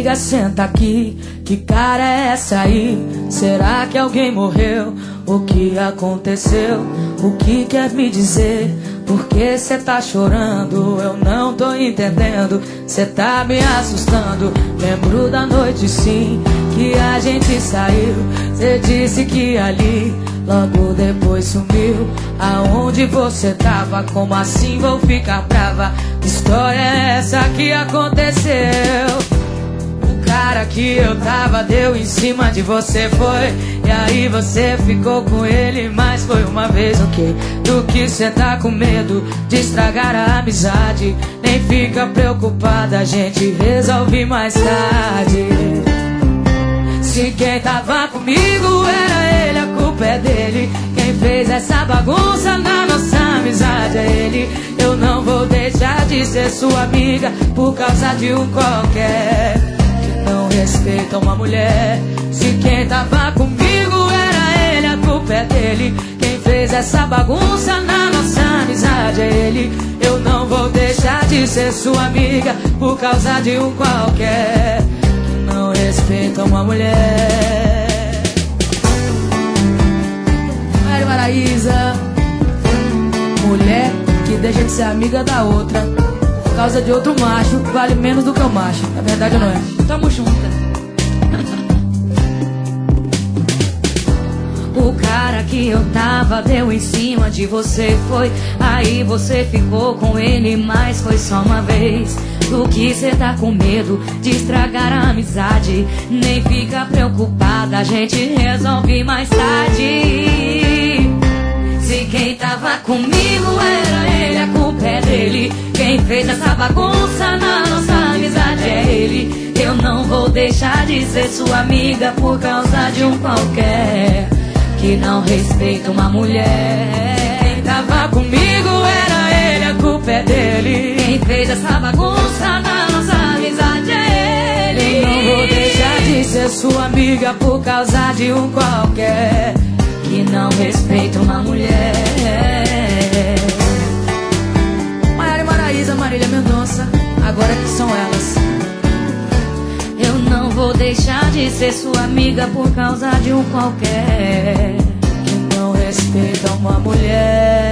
amiga, senta aqui. Que cara é essa aí? Será que alguém morreu? O que aconteceu? O que quer me dizer? Por que cê tá chorando? Eu não tô entendendo. Cê tá me assustando. Lembro da noite sim, que a gente saiu. Cê disse que ali, logo depois sumiu. Aonde você tava? Como assim vou ficar brava? Que história é essa que aconteceu? O cara que eu tava deu em cima de você, foi. E aí você ficou com ele, mas foi uma vez, ok? Do que cê tá com medo de estragar a amizade? Nem fica preocupada, a gente resolve mais tarde. Se quem tava comigo era ele, a culpa é dele. Quem fez essa bagunça na nossa amizade é ele. Eu não vou deixar de ser sua amiga por causa de um qualquer que não respeita uma mulher. Se quem tava comigo era ele, a culpa é dele. Quem fez essa bagunça na nossa amizade é ele. Eu não vou deixar de ser sua amiga por causa de um qualquer que não respeita uma mulher. Mari Maraíza. Mulher que deixa de ser amiga da outra por causa de outro macho vale menos do que o macho. Na verdade não é. Tamo junto. O cara que eu tava deu em cima de você, foi. Aí você ficou com ele, mas foi só uma vez. Do que cê tá com medo de estragar a amizade? Nem fica preocupada, a gente resolve mais tarde. Se quem tava comigo era ele, a culpa é dele. Quem fez essa bagunça na nossa amizade é ele. Eu não vou deixar de ser sua amiga por causa de um qualquer que não respeita uma mulher. Quem tava comigo era ele, a culpa é dele. Quem fez essa bagunça na nossa amizade é ele. Eu não vou deixar de ser sua amiga por causa de um qualquer que não respeita uma mulher. Maiara e Maraíza, Marília Mendonça, agora que são elas. Eu não vou deixar de ser sua amiga por causa de um qualquer que não respeita uma mulher.